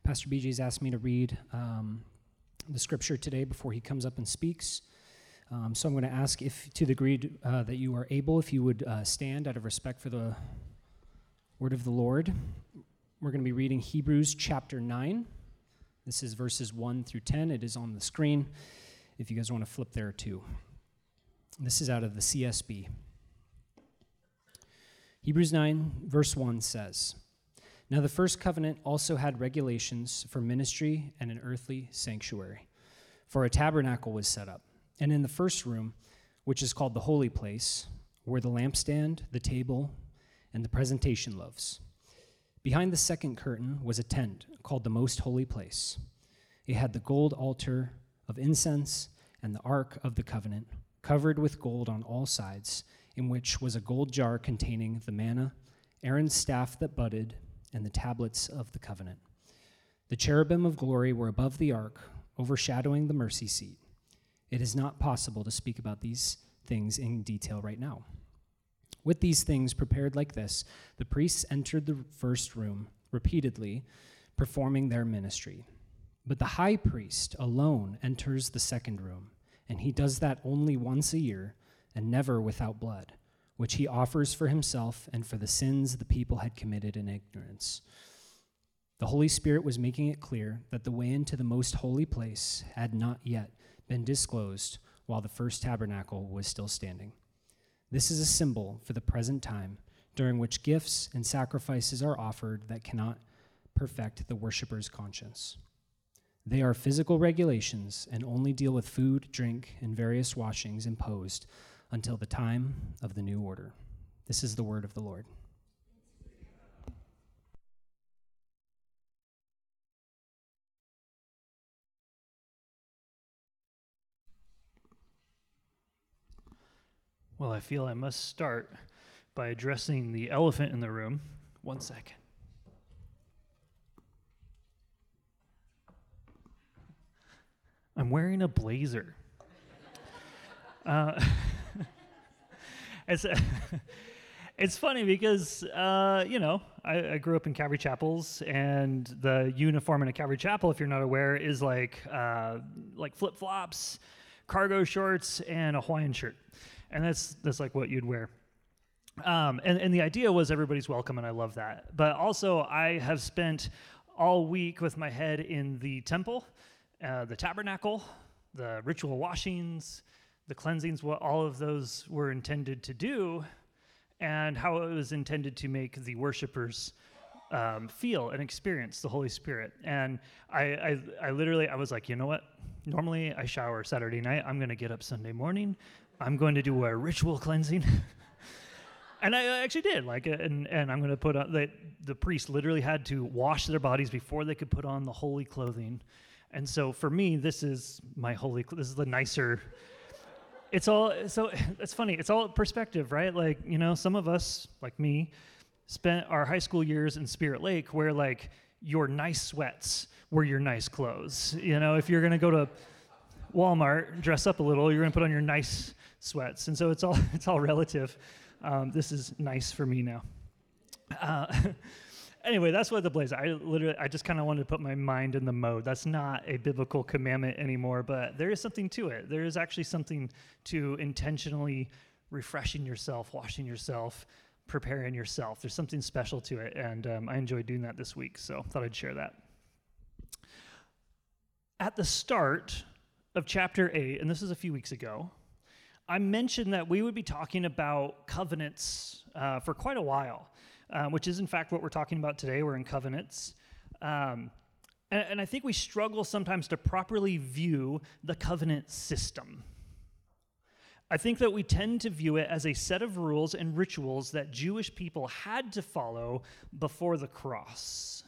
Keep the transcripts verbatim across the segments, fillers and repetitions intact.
Pastor B J's asked me to read um, the scripture today before he comes up and speaks. Um, so I'm going to ask if, to the degree uh, that you are able, if you would uh, stand out of respect for the word of the Lord. We're going to be reading Hebrews chapter nine. This is verses one through ten. It is on the screen if you guys want to flip there too. This is out of the C S B. Hebrews nine, verse one says, "Now the first covenant also had regulations for ministry and an earthly sanctuary. For a tabernacle was set up, and in the first room, which is called the holy place, were the lampstand, the table, and the presentation loaves. Behind the second curtain was a tent called the most holy place. It had the gold altar of incense and the ark of the covenant, covered with gold on all sides, in which was a gold jar containing the manna, Aaron's staff that budded, and the tablets of the covenant. The cherubim of glory were above the ark, overshadowing the mercy seat. It is not possible to speak about these things in detail right now. With these things prepared like this, the priests entered the first room repeatedly, performing their ministry. But the high priest alone enters the second room, and he does that only once a year, and never without blood, which he offers for himself and for the sins the people had committed in ignorance. The Holy Spirit was making it clear that the way into the most holy place had not yet been disclosed while the first tabernacle was still standing. This is a symbol for the present time, during which gifts and sacrifices are offered that cannot perfect the worshiper's conscience. They are physical regulations and only deal with food, drink, and various washings imposed until the time of the new order." This is the word of the Lord. Well, I feel I must start by addressing the elephant in the room. One second. I'm wearing a blazer. uh, it's it's funny because, uh, you know, I, I grew up in Calvary Chapels, and the uniform in a Calvary Chapel, if you're not aware, is like uh, like flip-flops, cargo shorts, and a Hawaiian shirt. And that's that's like what you'd wear. Um, and, and the idea was everybody's welcome, and I love that. But also, I have spent all week with my head in the temple, uh, the tabernacle, the ritual washings, the cleansings, what all of those were intended to do, and how it was intended to make the worshipers um, feel and experience the Holy Spirit. And I, I, I literally, I was like, you know what? Normally, I shower Saturday night. I'm going to get up Sunday morning. I'm going to do a ritual cleansing. And I actually did, like, and, and I'm going to put on, the, the priest literally had to wash their bodies before they could put on the holy clothing. And so for me, this is my holy, this is the nicer, it's all, so it's funny, it's all perspective, right? Like, you know, some of us, like me, spent our high school years in Spirit Lake where, like, your nice sweats were your nice clothes. You know, if you're going to go to Walmart, dress up a little, you're going to put on your nice sweats. And so it's all it's all relative. Um, this is nice for me now. Uh, anyway, that's what the blazer. I literally, I just kind of wanted to put my mind in the mode. That's not a biblical commandment anymore, but there is something to it. There is actually something to intentionally refreshing yourself, washing yourself, preparing yourself. There's something special to it, and um, I enjoyed doing that this week, so thought I'd share that. At the start of chapter eight, and this is a few weeks ago, I mentioned that we would be talking about covenants uh, for quite a while, uh, which is in fact what we're talking about today. We're in covenants. Um, and, and I think we struggle sometimes to properly view the covenant system. I think that we tend to view it as a set of rules and rituals that Jewish people had to follow before the cross.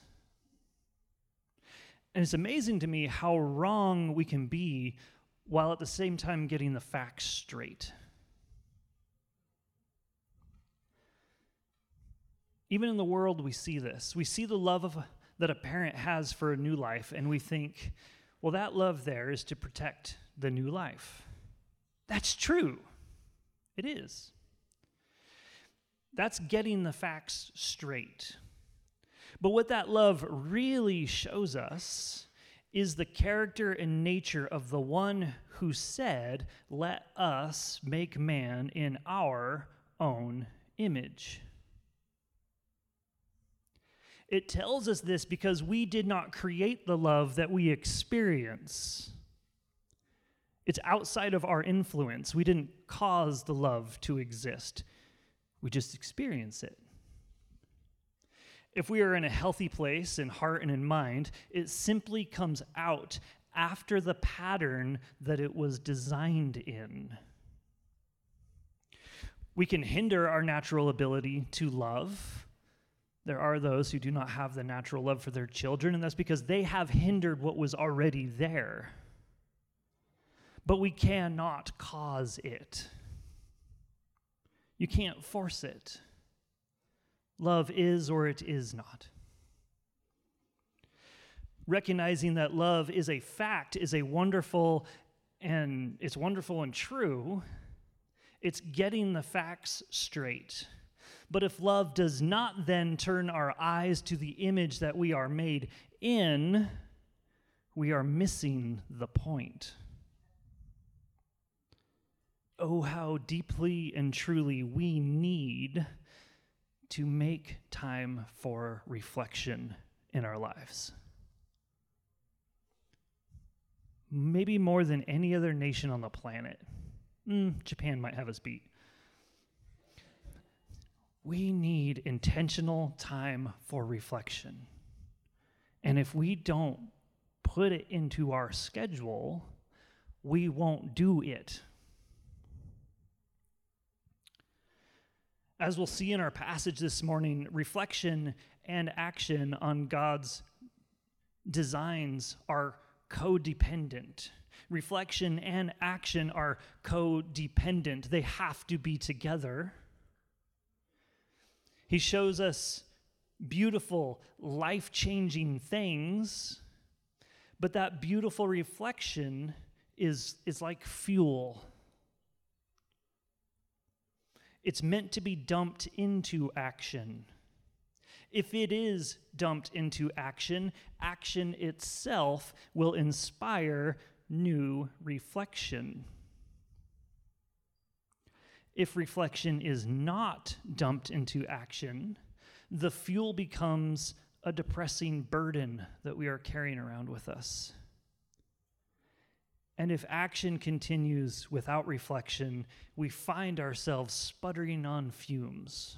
And it's amazing to me how wrong we can be while at the same time getting the facts straight. Even in the world, we see this. We see the love of, that a parent has for a new life, and we think, well, that love there is to protect the new life. That's true. It is. That's getting the facts straight. But what that love really shows us is the character and nature of the one who said, "Let us make man in our own image." It tells us this because we did not create the love that we experience. It's outside of our influence. We didn't cause the love to exist. We just experience it. If we are in a healthy place in heart and in mind, it simply comes out after the pattern that it was designed in. We can hinder our natural ability to love. There are those who do not have the natural love for their children, and that's because they have hindered what was already there. But we cannot cause it. You can't force it. Love is or it is not. Recognizing that love is a fact is a wonderful and it's wonderful and true. It's getting the facts straight. But if love does not then turn our eyes to the image that we are made in, we are missing the point. Oh, how deeply and truly we need to make time for reflection in our lives. Maybe more than any other nation on the planet. Mm, Japan might have us beat. We need intentional time for reflection. And if we don't put it into our schedule, we won't do it. As we'll see in our passage this morning, reflection and action on God's designs are codependent. Reflection and action are codependent. They have to be together. He shows us beautiful, life-changing things, but that beautiful reflection is, is like fuel. It's meant to be dumped into action. If it is dumped into action, action itself will inspire new reflection. If reflection is not dumped into action, the fuel becomes a depressing burden that we are carrying around with us. And if action continues without reflection, we find ourselves sputtering on fumes.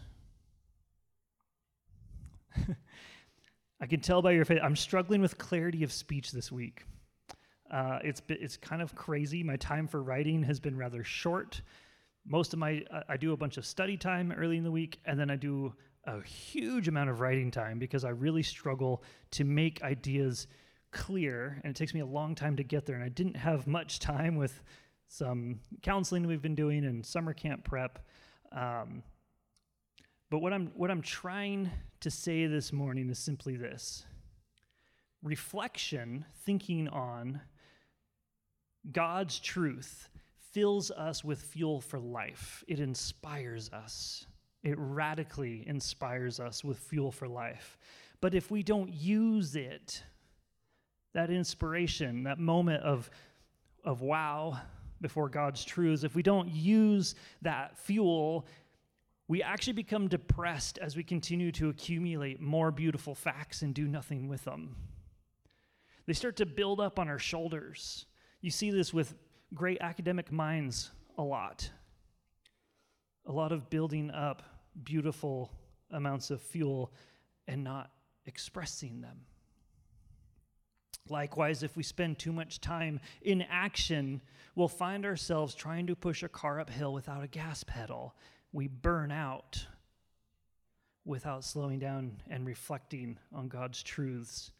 I can tell by your face, I'm struggling with clarity of speech this week. Uh, it's it's kind of crazy. My time for writing has been rather short. Most of my, I do a bunch of study time early in the week, and then I do a huge amount of writing time because I really struggle to make ideas clear, and it takes me a long time to get there, and I didn't have much time with some counseling we've been doing and summer camp prep. Um, but what I'm what I'm trying to say this morning is simply this. Reflection, thinking on God's truth, fills us with fuel for life. It inspires us. It radically inspires us with fuel for life. But if we don't use it, that inspiration, that moment of, of wow before God's truths, if we don't use that fuel, we actually become depressed as we continue to accumulate more beautiful facts and do nothing with them. They start to build up on our shoulders. You see this with great academic minds a lot. A lot of building up beautiful amounts of fuel and not expressing them. Likewise, if we spend too much time in action, we'll find ourselves trying to push a car uphill without a gas pedal. We burn out without slowing down and reflecting on God's truths.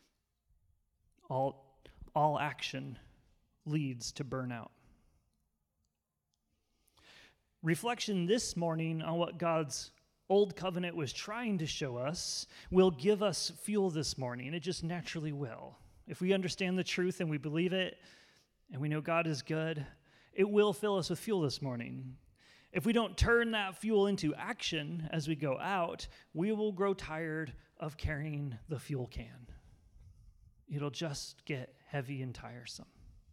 All, all action leads to burnout. Reflection this morning on what God's old covenant was trying to show us will give us fuel this morning. It just naturally will. If we understand the truth and we believe it, and we know God is good, it will fill us with fuel this morning. If we don't turn that fuel into action as we go out, we will grow tired of carrying the fuel can. It'll just get heavy and tiresome.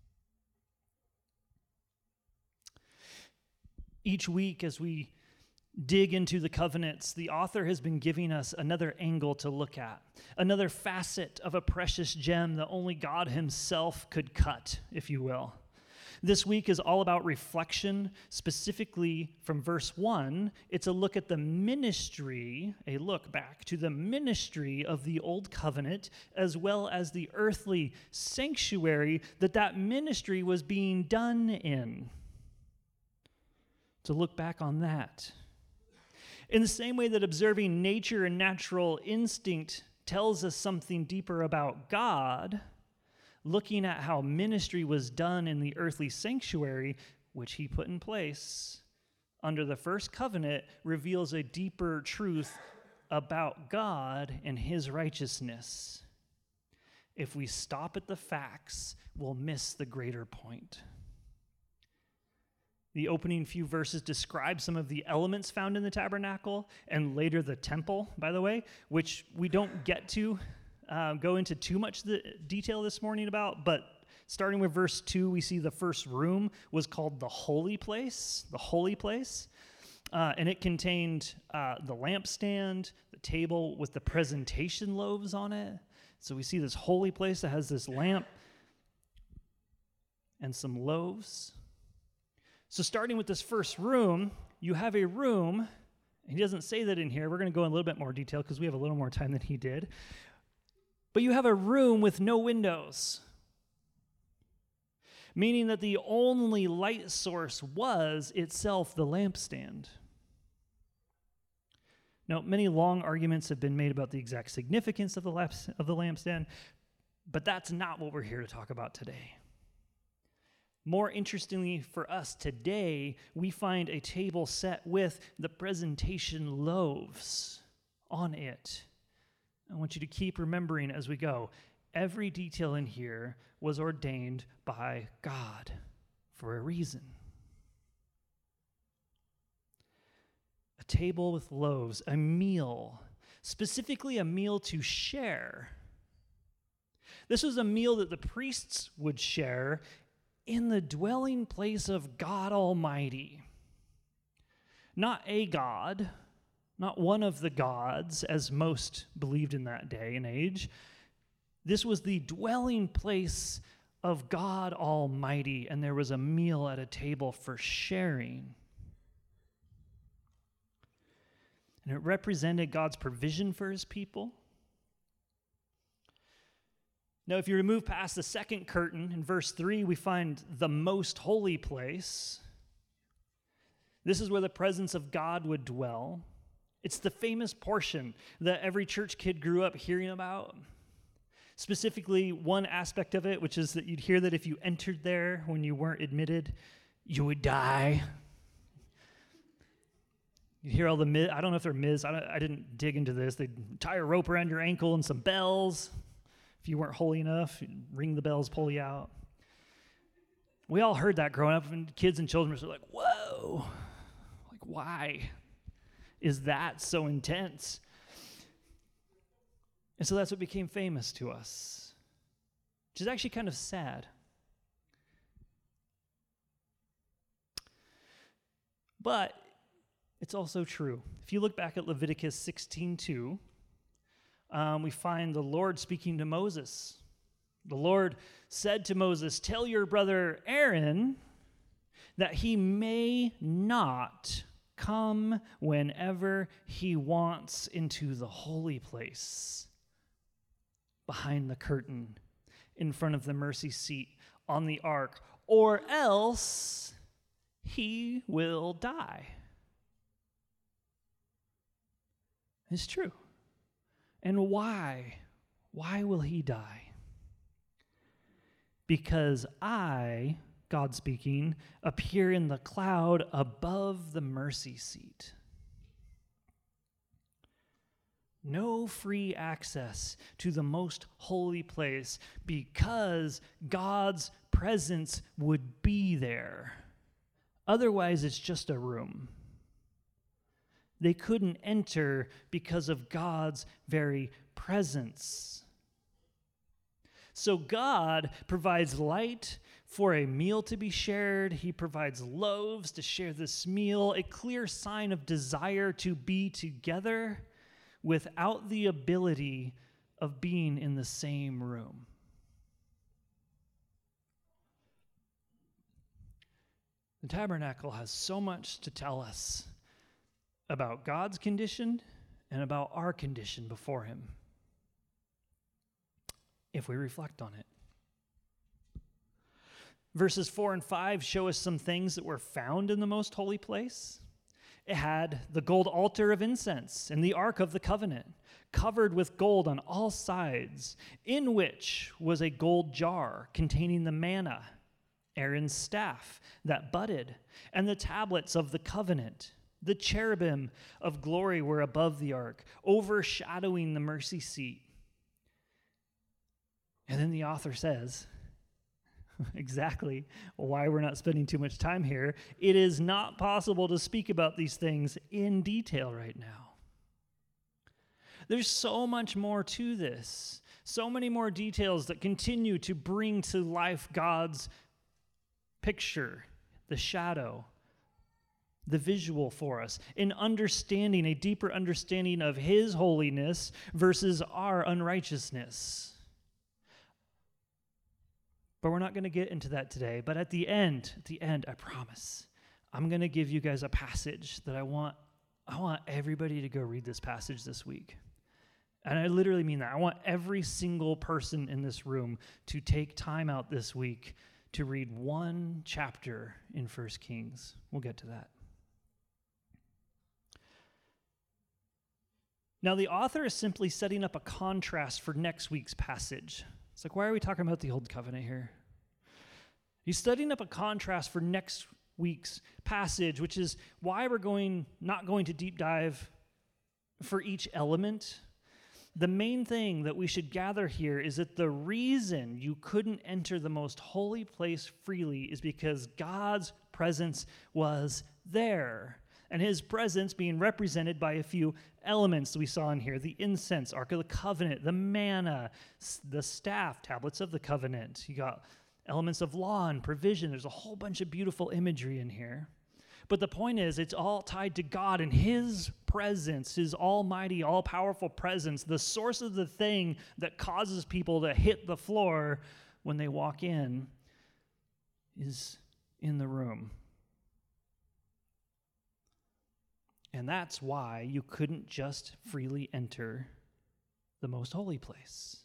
Each week as we dig into the covenants, the author has been giving us another angle to look at, another facet of a precious gem that only God himself could cut, if you will. This week is all about reflection, specifically from verse one. It's a look at the ministry, a look back to the ministry of the old covenant, as well as the earthly sanctuary that that ministry was being done in. To look back on that. In the same way that observing nature and natural instinct tells us something deeper about God, looking at how ministry was done in the earthly sanctuary, which he put in place under the first covenant, reveals a deeper truth about God and his righteousness. If we stop at the facts, we'll miss the greater point. The opening few verses describe some of the elements found in the tabernacle and later the temple, by the way, which we don't get to uh, go into too much the detail this morning about, but starting with verse two, we see the first room was called the holy place, the holy place, uh, and it contained uh, the lampstand, the table with the presentation loaves on it. So we see this holy place that has this lamp and some loaves. So starting with this first room, you have a room, he doesn't say that in here. We're going to go in a little bit more detail because we have a little more time than he did. But you have a room with no windows, meaning that the only light source was itself the lampstand. Now, many long arguments have been made about the exact significance of the lamp- of the lampstand, but that's not what we're here to talk about today. More interestingly for us today, we find a table set with the presentation loaves on it. I want you to keep remembering as we go, every detail in here was ordained by God for a reason. A table with loaves, a meal, specifically a meal to share. This was a meal that the priests would share in the dwelling place of God Almighty. Not a God, not one of the gods, as most believed in that day and age. This was the dwelling place of God Almighty, and there was a meal at a table for sharing. And it represented God's provision for his people. Now, if you remove past the second curtain, in verse three, we find the most holy place. This is where the presence of God would dwell. It's the famous portion that every church kid grew up hearing about. Specifically, one aspect of it, which is that you'd hear that if you entered there when you weren't admitted, you would die. You hear all the myths. I don't know if they're myths. I, don't, I didn't dig into this. They'd tie a rope around your ankle and some bells. If you weren't holy enough, ring the bells, pull you out. We all heard that growing up, and kids and children were like, whoa, like why is that so intense? And so that's what became famous to us, which is actually kind of sad. But it's also true. If you look back at Leviticus sixteen two, Um, we find the Lord speaking to Moses. The Lord said to Moses, "Tell your brother Aaron that he may not come whenever he wants into the holy place, behind the curtain, in front of the mercy seat, on the ark, or else he will die." It's true. And why? Why will he die? Because I, God speaking, appear in the cloud above the mercy seat. No free access to the most holy place because God's presence would be there. Otherwise, it's just a room. They couldn't enter because of God's very presence. So God provides light for a meal to be shared. He provides loaves to share this meal, a clear sign of desire to be together without the ability of being in the same room. The tabernacle has so much to tell us about God's condition and about our condition before him, if we reflect on it. Verses four and five show us some things that were found in the most holy place. It had the gold altar of incense and the Ark of the Covenant, covered with gold on all sides, in which was a gold jar containing the manna, Aaron's staff that budded, and the tablets of the covenant. The cherubim of glory were above the ark, overshadowing the mercy seat. And then the author says, exactly why we're not spending too much time here. It is not possible to speak about these things in detail right now. There's so much more to this, so many more details that continue to bring to life God's picture, the shadow, the visual for us, in understanding, a deeper understanding of his holiness versus our unrighteousness. But we're not going to get into that today. But at the end, at the end, I promise, I'm going to give you guys a passage that I want, I want everybody to go read this passage this week. And I literally mean that. I want every single person in this room to take time out this week to read one chapter in First Kings. We'll get to that. Now, the author is simply setting up a contrast for next week's passage. It's like, why are we talking about the Old Covenant here? He's setting up a contrast for next week's passage, which is why we're going not going to deep dive for each element. The main thing that we should gather here is that the reason you couldn't enter the most holy place freely is because God's presence was there. And his presence being represented by a few elements that we saw in here: the incense, Ark of the Covenant, the manna, the staff, tablets of the covenant. You got elements of law and provision. There's a whole bunch of beautiful imagery in here. But the point is, it's all tied to God and his presence, his almighty, all-powerful presence, the source of the thing that causes people to hit the floor when they walk in is in the room. And that's why you couldn't just freely enter the most holy place.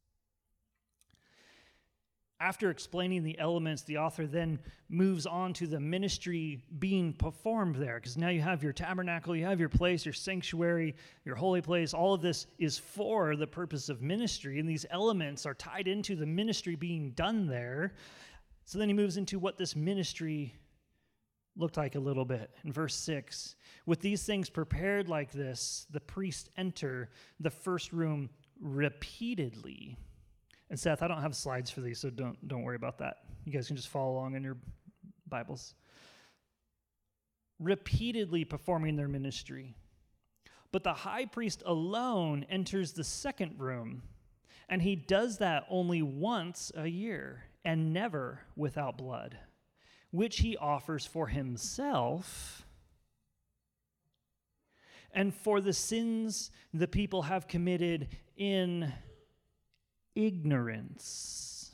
After explaining the elements, the author then moves on to the ministry being performed there, because now you have your tabernacle, you have your place, your sanctuary, your holy place. All of this is for the purpose of ministry, and these elements are tied into the ministry being done there. So then he moves into what this ministry looked like a little bit. In verse six, with these things prepared like this, the priests enter the first room repeatedly. And Seth, I don't have slides for these, so don't don't worry about that. You guys can just follow along in your Bibles. Repeatedly performing their ministry. But the high priest alone enters the second room, and he does that only once a year, and never without blood, which he offers for himself and for the sins the people have committed in ignorance.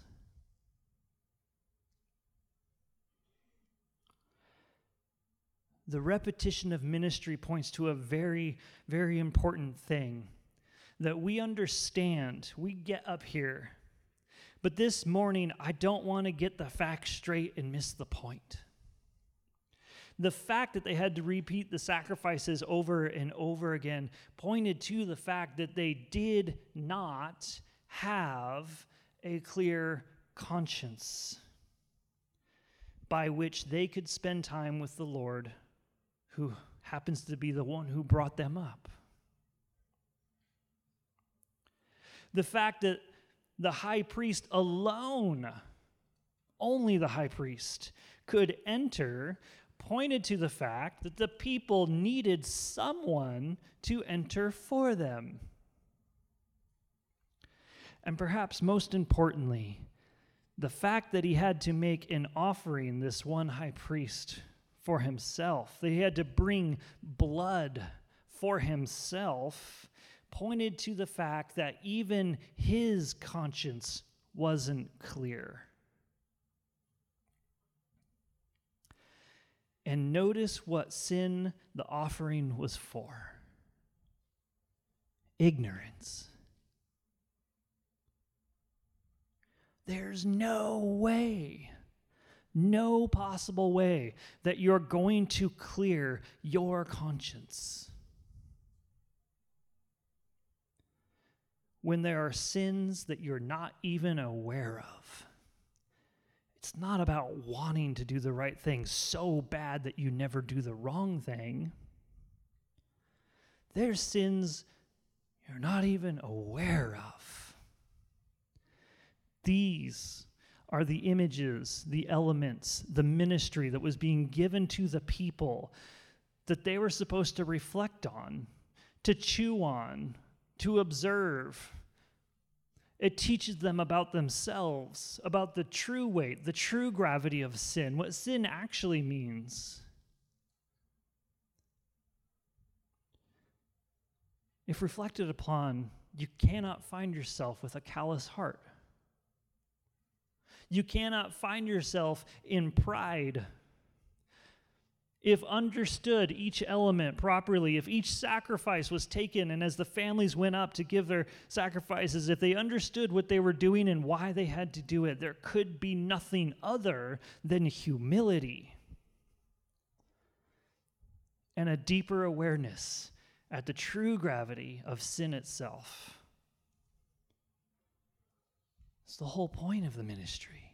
The repetition of ministry points to a very, very important thing that we understand. We get up here. But this morning, I don't want to get the facts straight and miss the point. The fact that they had to repeat the sacrifices over and over again pointed to the fact that they did not have a clear conscience by which they could spend time with the Lord, who happens to be the one who brought them up. The fact that the high priest alone, only the high priest, could enter pointed to the fact that the people needed someone to enter for them. And perhaps most importantly, the fact that he had to make an offering, this one high priest, for himself, that he had to bring blood for himself, pointed to the fact that even his conscience wasn't clear. And notice what sin the offering was for. Ignorance. There's no way, no possible way that you're going to clear your conscience when there are sins that you're not even aware of. It's not about wanting to do the right thing so bad that you never do the wrong thing. There's sins you're not even aware of. These are the images, the elements, the ministry that was being given to the people that they were supposed to reflect on, to chew on, to observe. It teaches them about themselves, about the true weight, the true gravity of sin, what sin actually means. If reflected upon, you cannot find yourself with a callous heart. You cannot find yourself in pride. If understood each element properly, if each sacrifice was taken, and as the families went up to give their sacrifices, if they understood what they were doing and why they had to do it, there could be nothing other than humility and a deeper awareness at the true gravity of sin itself. It's the whole point of the ministry.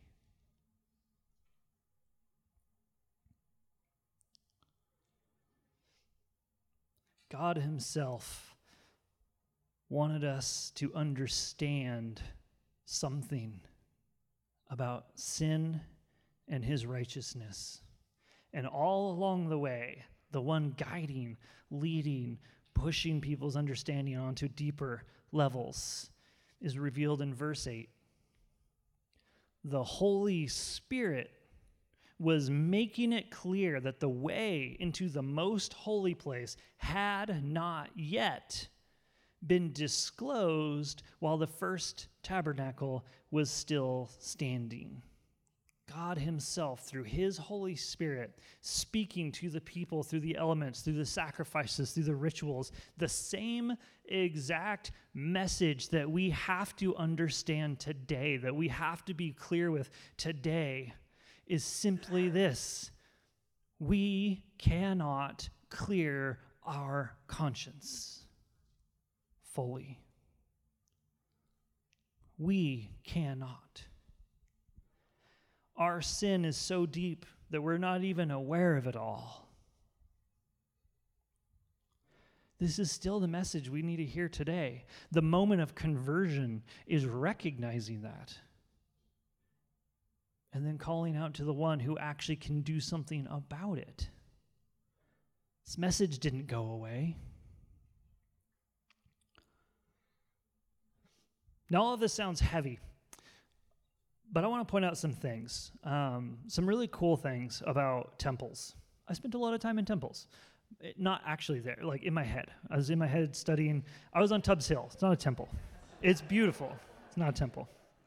God himself wanted us to understand something about sin and his righteousness. And all along the way, the one guiding, leading, pushing people's understanding onto deeper levels is revealed in verse eight. The Holy Spirit was making it clear that the way into the most holy place had not yet been disclosed while the first tabernacle was still standing. God himself, through his Holy Spirit, speaking to the people through the elements, through the sacrifices, through the rituals, the same exact message that we have to understand today, that we have to be clear with today, is simply this: we cannot clear our conscience fully. We cannot. Our sin is so deep that we're not even aware of it all. This is still the message we need to hear today. The moment of conversion is recognizing that, and then calling out to the one who actually can do something about it. This message didn't go away. Now, all of this sounds heavy, but I want to point out some things, um, some really cool things about temples. I spent a lot of time in temples. It, not actually there, like in my head. I was in my head studying. I was on Tubbs Hill. It's not a temple. It's beautiful. It's not a temple.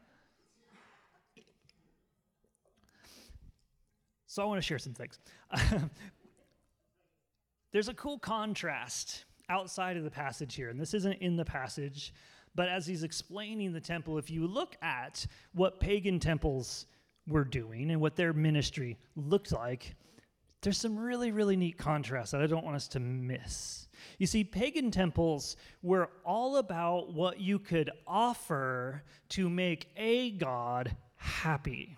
So I want to share some things. There's a cool contrast outside of the passage here, and this isn't in the passage, but as he's explaining the temple, if you look at what pagan temples were doing and what their ministry looked like, there's some really, really neat contrast that I don't want us to miss. You see, pagan temples were all about what you could offer to make a god happy.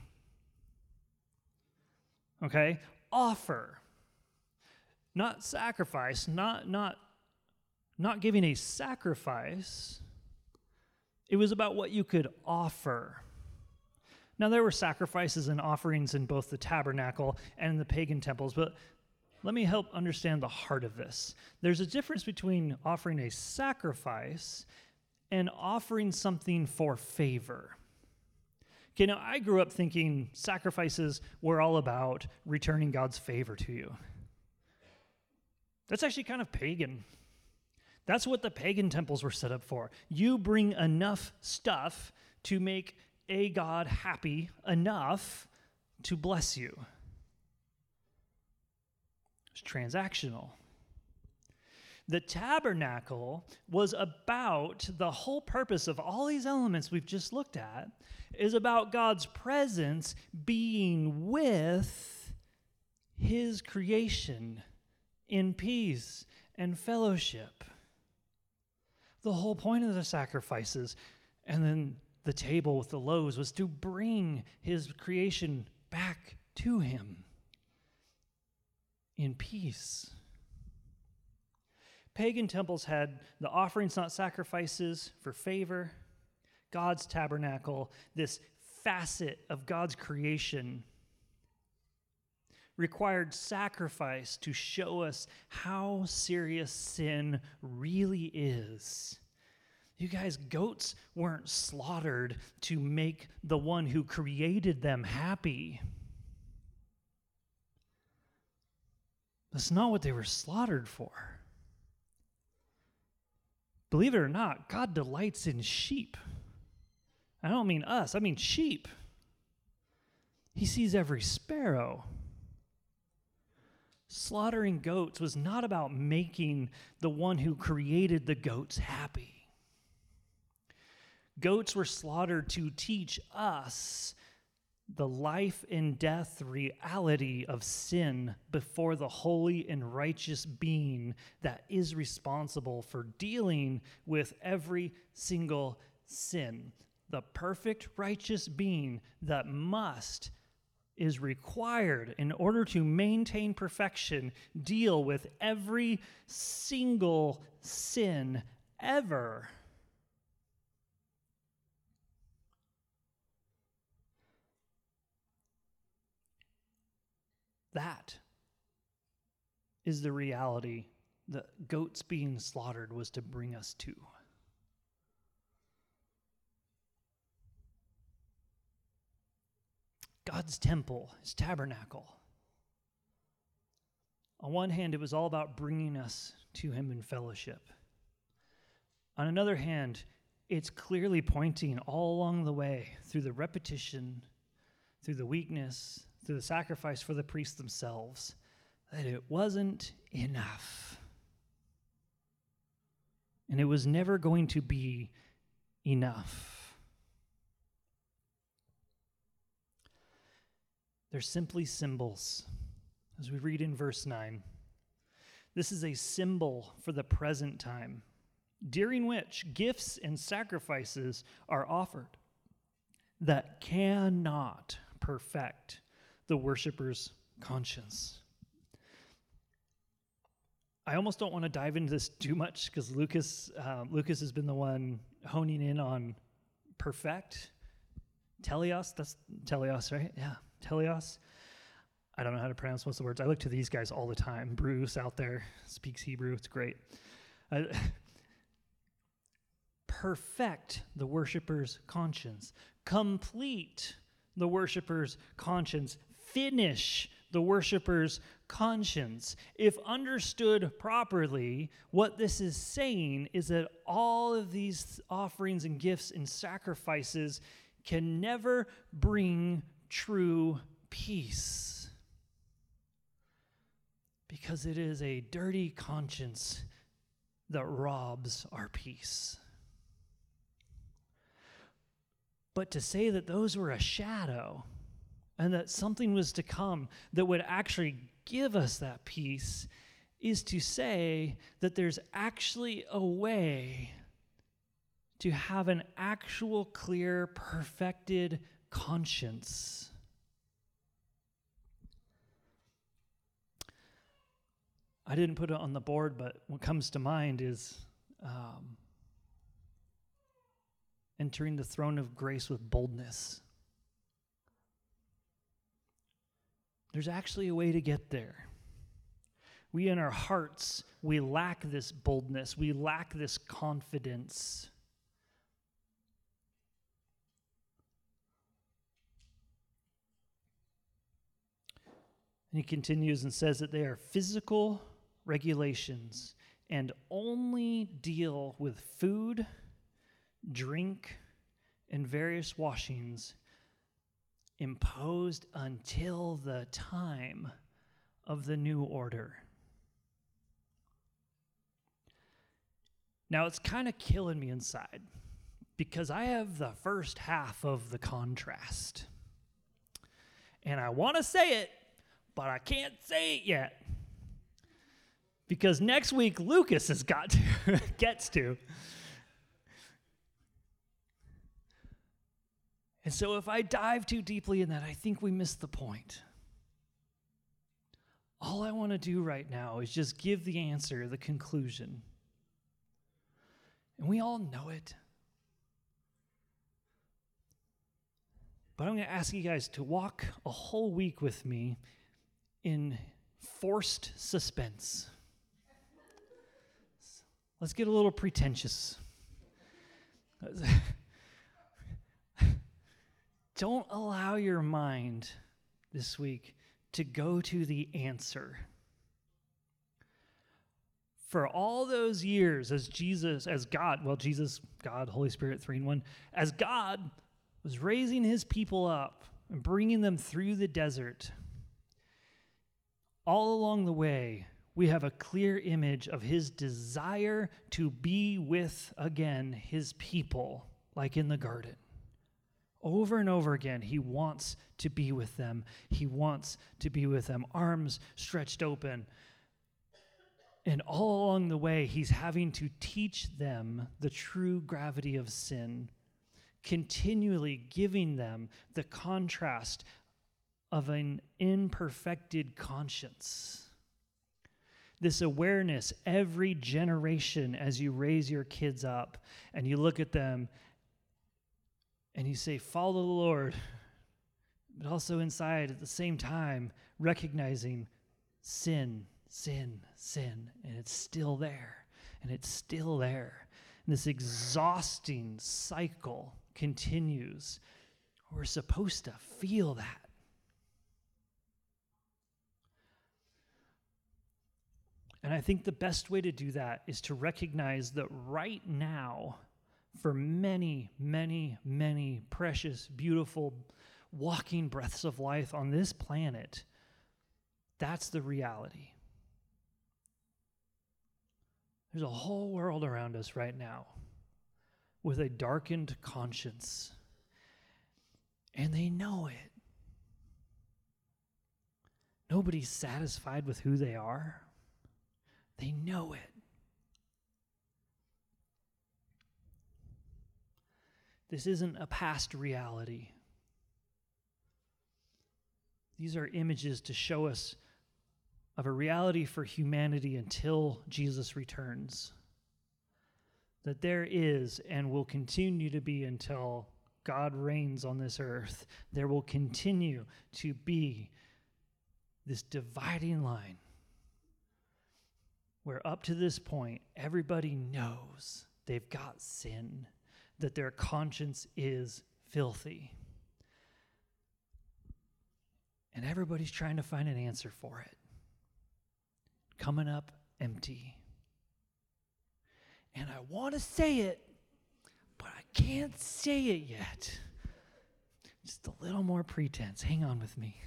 Okay? Offer. Not sacrifice, not not not giving a sacrifice. It was about what you could offer. Now, there were sacrifices and offerings in both the tabernacle and in the pagan temples, but let me help understand the heart of this. There's a difference between offering a sacrifice and offering something for favor. Okay, now I grew up thinking sacrifices were all about returning God's favor to you. That's actually kind of pagan. That's what the pagan temples were set up for. You bring enough stuff to make a God happy enough to bless you. It's transactional. The tabernacle was about, the whole purpose of all these elements we've just looked at is about God's presence being with his creation in peace and fellowship. The whole point of the sacrifices and then the table with the loaves was to bring his creation back to him in peace. Pagan temples had the offerings, not sacrifices, for favor. God's tabernacle, this facet of God's creation, required sacrifice to show us how serious sin really is. You guys, goats weren't slaughtered to make the one who created them happy. That's not what they were slaughtered for. Believe it or not, God delights in sheep. I don't mean us, I mean sheep. He sees every sparrow. Slaughtering goats was not about making the one who created the goats happy. Goats were slaughtered to teach us the life and death reality of sin before the holy and righteous being that is responsible for dealing with every single sin. The perfect righteous being that must, is required in order to maintain perfection, deal with every single sin ever. That is the reality that goats being slaughtered was to bring us to. God's temple, his tabernacle. On one hand, it was all about bringing us to him in fellowship. On another hand, it's clearly pointing all along the way through the repetition, through the weakness, through the sacrifice for the priests themselves, that it wasn't enough. And it was never going to be enough. They're simply symbols, as we read in verse nine. This is a symbol for the present time, during which gifts and sacrifices are offered that cannot perfect the worshiper's conscience. I almost don't want to dive into this too much because Lucas, uh, Lucas has been the one honing in on perfect. Teleos, that's teleos, right? Yeah, teleos. I don't know how to pronounce most of the words. I look to these guys all the time. Bruce out there speaks Hebrew. It's great. Uh, perfect the worshiper's conscience. Complete the worshiper's conscience. Finish the worshiper's conscience. If understood properly, what this is saying is that all of these offerings and gifts and sacrifices can never bring true peace, because it is a dirty conscience that robs our peace. But to say that those were a shadow and that something was to come that would actually give us that peace is to say that there's actually a way to have an actual, clear, perfected conscience. I didn't put it on the board, but what comes to mind is um, entering the throne of grace with boldness. There's actually a way to get there. We in our hearts, we lack this boldness. We lack this confidence. And he continues and says that they are physical regulations and only deal with food, drink, and various washings imposed until the time of the new order. Now, it's kind of killing me inside because I have the first half of the contrast. And I want to say it, but I can't say it yet. Because next week, Lucas has got to, gets to. And so if I dive too deeply in that, I think we miss the point. All I want to do right now is just give the answer, the conclusion. And we all know it. But I'm going to ask you guys to walk a whole week with me in forced suspense. Let's get a little pretentious. Don't allow your mind this week to go to the answer. For all those years as Jesus, as God, well, Jesus, God, Holy Spirit, three in one, as God was raising his people up and bringing them through the desert, all along the way, we have a clear image of his desire to be with, again, his people, like in the garden. Over and over again, he wants to be with them. He wants to be with them, arms stretched open. And all along the way, he's having to teach them the true gravity of sin, continually giving them the contrast of an imperfected conscience. This awareness every generation as you raise your kids up and you look at them and you say, follow the Lord, but also inside at the same time recognizing sin, sin, sin, and it's still there, and it's still there. And this exhausting cycle continues. We're supposed to feel that. And I think the best way to do that is to recognize that right now, for many, many, many precious, beautiful, walking breaths of life on this planet, that's the reality. There's a whole world around us right now with a darkened conscience, and they know it. Nobody's satisfied with who they are. They know it. This isn't a past reality. These are images to show us of a reality for humanity until Jesus returns. That there is and will continue to be until God reigns on this earth. There will continue to be this dividing line where up to this point, everybody knows they've got sin, that their conscience is filthy. And everybody's trying to find an answer for it. Coming up empty. And I want to say it, but I can't say it yet. Just a little more pretense. Hang on with me.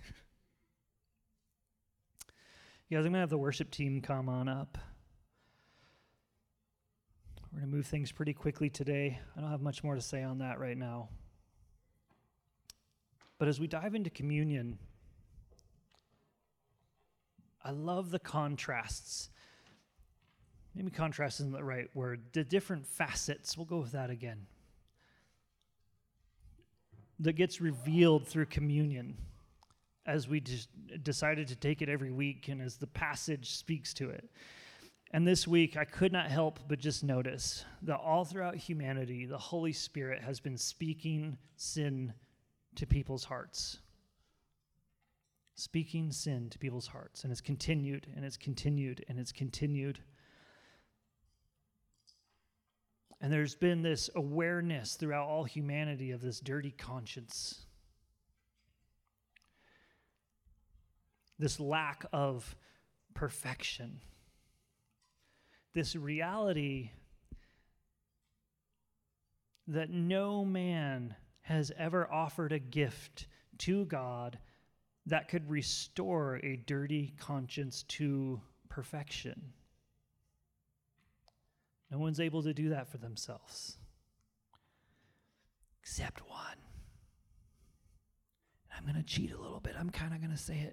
You guys, I'm going to have the worship team come on up. We're going to move things pretty quickly today. I don't have much more to say on that right now. But as we dive into communion, I love the contrasts. Maybe contrast isn't the right word. The different facets, we'll go with that again, that gets revealed through communion as we just decided to take it every week and as the passage speaks to it. And this week, I could not help but just notice that all throughout humanity, the Holy Spirit has been speaking sin to people's hearts. speaking sin to people's hearts, and it's continued, and it's continued, and it's continued. And there's been this awareness throughout all humanity of this dirty conscience, this lack of perfection, this reality that no man has ever offered a gift to God that could restore a dirty conscience to perfection. No one's able to do that for themselves, except one. I'm going to cheat a little bit. I'm kind of going to say it.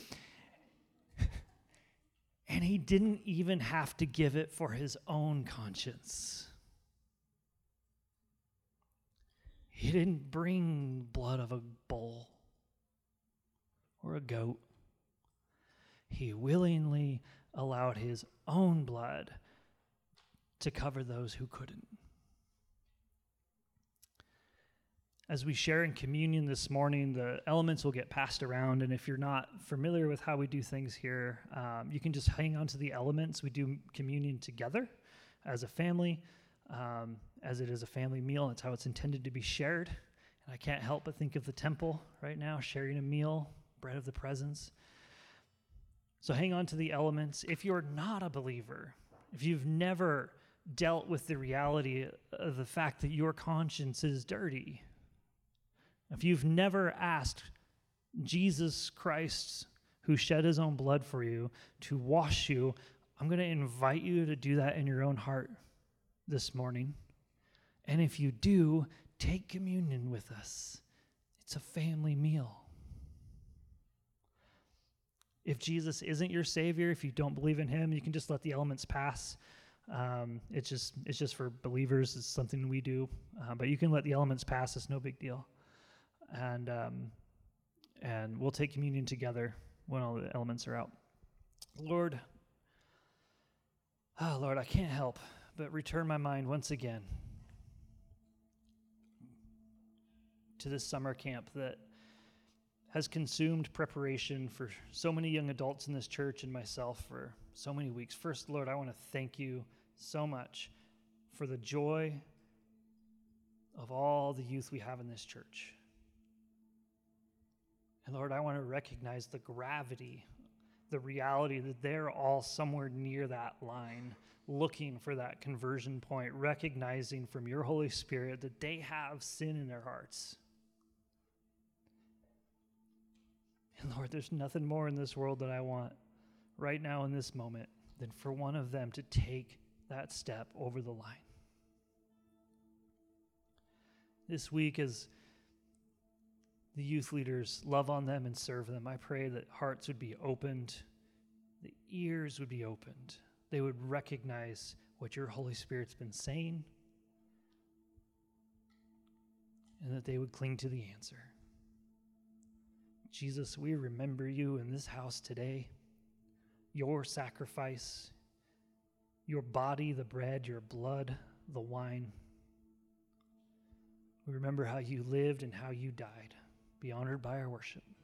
And he didn't even have to give it for his own conscience. He didn't bring blood of a bull or a goat. He willingly allowed his own blood to cover those who couldn't. As we share in communion this morning, the elements will get passed around, and if you're not familiar with how we do things here, um, you can just hang on to the elements. We do communion together as a family, um, as it is a family meal. That's how it's intended to be shared. And I can't help but think of the temple right now, sharing a meal, bread of the presence. So hang on to the elements. If you're not a believer, if you've never dealt with the reality of the fact that your conscience is dirty, if you've never asked Jesus Christ, who shed his own blood for you, to wash you, I'm going to invite you to do that in your own heart this morning. And if you do, take communion with us. It's a family meal. If Jesus isn't your Savior, if you don't believe in him, you can just let the elements pass. Um, it's just it's just for believers. It's something we do. Uh, but you can let the elements pass. It's no big deal. And um, and we'll take communion together when all the elements are out. Lord, oh Lord, I can't help but return my mind once again to this summer camp that has consumed preparation for so many young adults in this church and myself for so many weeks. First, Lord, I want to thank you so much for the joy of all the youth we have in this church. And Lord, I want to recognize the gravity, the reality that they're all somewhere near that line, looking for that conversion point, recognizing from your Holy Spirit that they have sin in their hearts. And Lord, there's nothing more in this world that I want right now in this moment than for one of them to take that step over the line. This week, as the youth leaders love on them and serve them, I pray that hearts would be opened, the ears would be opened. They would recognize what your Holy Spirit's been saying, and that they would cling to the answer. Jesus, we remember you in this house today, your sacrifice, your body, the bread, your blood, the wine. We remember how you lived and how you died. Be honored by our worship.